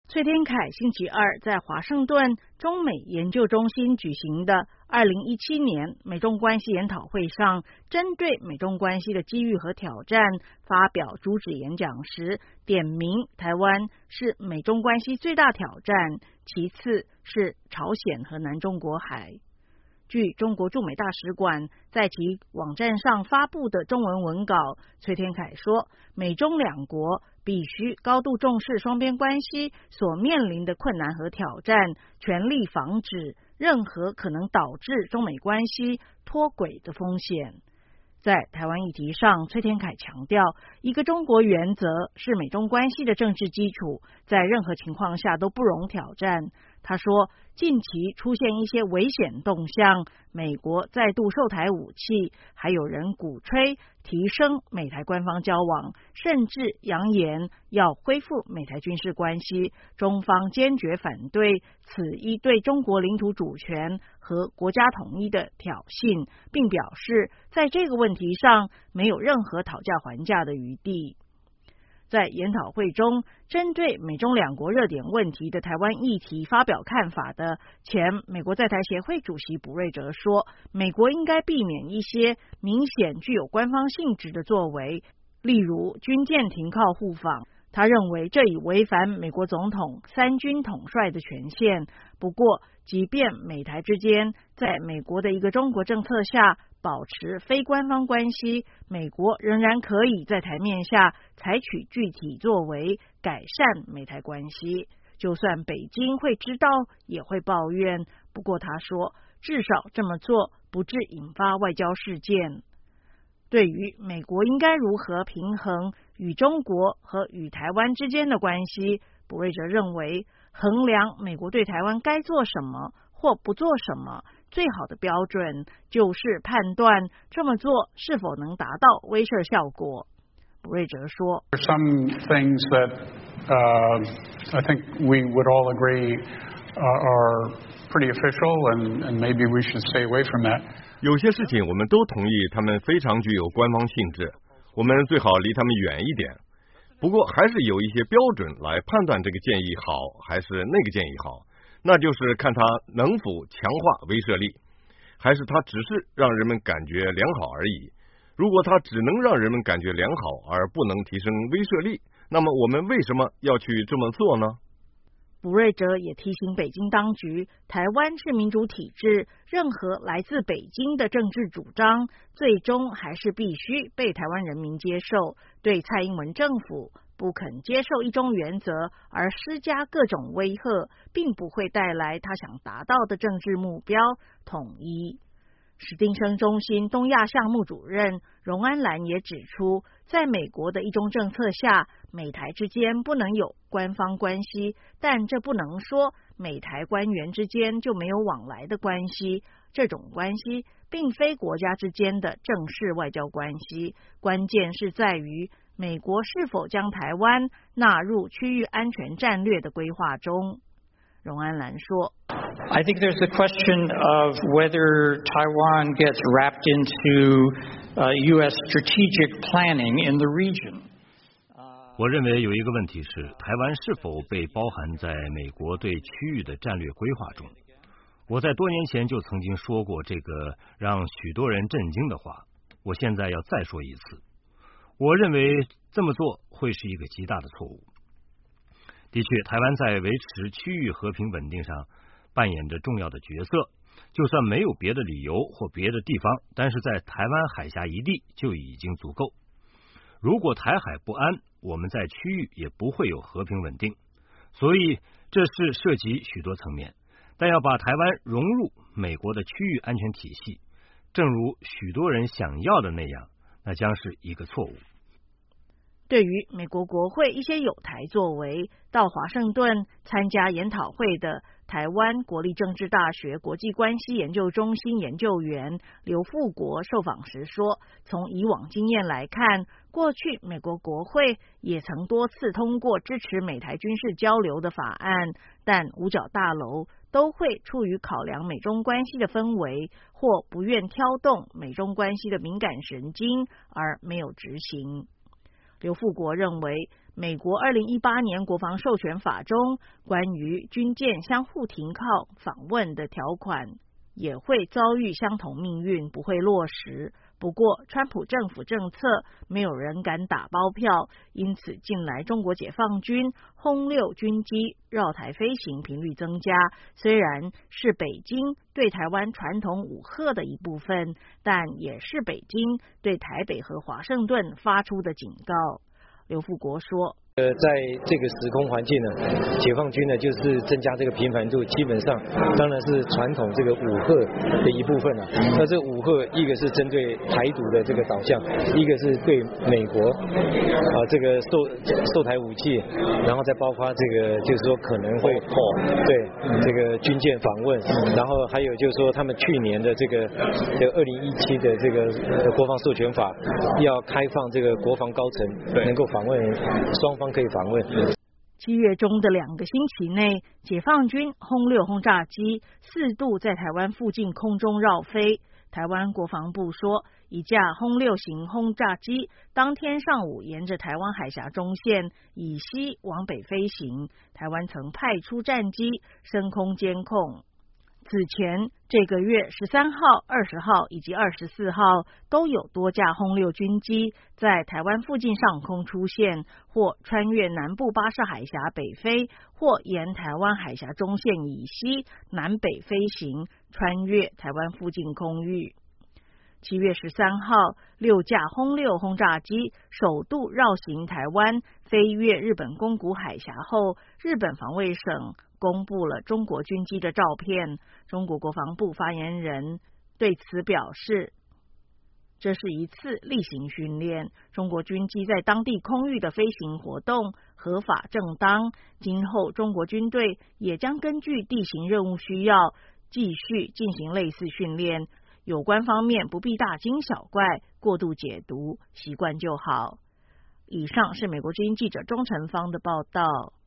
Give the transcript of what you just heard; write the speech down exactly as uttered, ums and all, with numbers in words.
崔天凯星期二在华盛顿中美研究中心举行的二零一七年美中关系研讨会上，针对美中关系的机遇和挑战发表主旨演讲时，点名台湾是美中关系最大挑战，其次是朝鲜和南中国海。据中国驻美大使馆在其网站上发布的中文文稿，崔天凯说，美中两国必须高度重视双边关系所面临的困难和挑战，全力防止任何可能导致中美关系脱轨的风险。在台湾议题上，崔天凯强调，一个中国原则是美中关系的政治基础，在任何情况下都不容挑战。他说，近期出现一些危险动向，美国再度售台武器，还有人鼓吹提升美台官方交往，甚至扬言要恢复美台军事关系。中方坚决反对此一对中国领土主权和国家统一的挑衅，并表示在这个问题上没有任何讨价还价的余地。在研讨会中，针对美中两国热点问题的台湾议题发表看法的前美国在台协会主席卜瑞哲说，美国应该避免一些明显具有官方性质的作为，例如军舰停靠互访。他认为这已违反美国总统三军统帅的权限。不过，即便美台之间在美国的一个中国政策下保持非官方关系，美国仍然可以在台面下采取具体作为，改善美台关系。就算北京会知道，也会抱怨。不过他说，至少这么做不致引发外交事件。对于美国应该如何平衡与中国和与台湾之间的关系，卜瑞哲认为，衡量美国对台湾该做什么或不做什么，最好的标准就是判断这么做是否能达到威慑效果。卜瑞哲说 Some things that uh, I think we would all agree uh, are pretty official and, and maybe we should stay away from that. 有些事情我们都同意他们非常具有官方性质，我们最好离他们远一点。不过还是有一些标准来判断这个建议好还是那个建议好，那就是看它能否强化威慑力，还是它只是让人们感觉良好而已。如果它只能让人们感觉良好而不能提升威慑力，那么我们为什么要去这么做呢？ 卜瑞哲也提醒北京当局，台湾是民主体制，任何来自北京的政治主张，最终还是必须被台湾人民接受。对蔡英文政府不肯接受一中原则而施加各种威吓，并不会带来他想达到的政治目标统一。史汀生中心东亚项目主任荣安兰也指出，在美国的一中政策下，美台之间不能有官方关系，但这不能说美台官员之间就没有往来的关系。这种关系并非国家之间的正式外交关系，关键是在于美国是否将台湾纳入区域安全战略的规划中。荣安兰说 I think there's the question of whether Taiwan gets wrapped into uh, U S strategic planning in the region. 我认为有一个问题是，台湾是否被包含在美国对区域的战略规划中。我在多年前就曾经说过这个让许多人震惊的话，我现在要再说一次。我认为这么做会是一个极大的错误。的确，台湾在维持区域和平稳定上扮演着重要的角色，就算没有别的理由或别的地方，但是在台湾海峡一地就已经足够。如果台海不安，我们在区域也不会有和平稳定，所以这是涉及许多层面，但要把台湾融入美国的区域安全体系，正如许多人想要的那样，那将是一个错误。 对于美国国会一些有台作为，到华盛顿参加研讨会的台湾国立政治大学国际关系研究中心研究员刘富国受访时说，从以往经验来看，过去美国国会也曾多次通过支持美台军事交流的法案，但五角大楼都会出于考量美中关系的氛围，或不愿挑动美中关系的敏感神经而没有执行。刘富国认为， 美国二零一八年国防授权法中关于军舰相互停靠访问的条款也会遭遇相同命运，不会落实。不过川普政府政策没有人敢打包票，因此近来中国解放军轰六军机绕台飞行频率增加，虽然是北京对台湾传统武吓的一部分，但也是北京对台北和华盛顿发出的警告。刘富国说， 呃，在这个时空环境呢，解放军呢就是增加这个频繁度，基本上当然是传统这个武吓的一部分了、啊。那这武吓一个是针对台独的这个导向，一个是对美国啊这个售售台武器，然后再包括这个就是说可能会对这个军舰访问，然后还有就是说他们去年的这个这个二零一七的这个国防授权法要开放这个国防高层能够访问双方。可以访问。 七月中的两个星期内，解放军轰六轰炸机四度在台湾附近空中绕飞。台湾国防部说，一架轰六型轰炸机当天上午沿着台湾海峡中线以西往北飞行，台湾曾派出战机升空监控。此前这个月十三号、二十号以及二十四号都有多架轰六军机在台湾附近上空出现，或穿越南部巴士海峡北飞，或沿台湾海峡中线以西南北飞行，穿越台湾附近空域。七月十三号，六架轰六轰炸机首度绕行台湾，飞越日本宫古海峡后，日本防卫省公布了中国军机的照片。中国国防部发言人对此表示，这是一次例行训练，中国军机在当地空域的飞行活动合法正当，今后中国军队也将根据地形任务需要继续进行类似训练，有关方面不必大惊小怪，过度解读，习惯就好。以上是美国之音记者钟成芳的报道。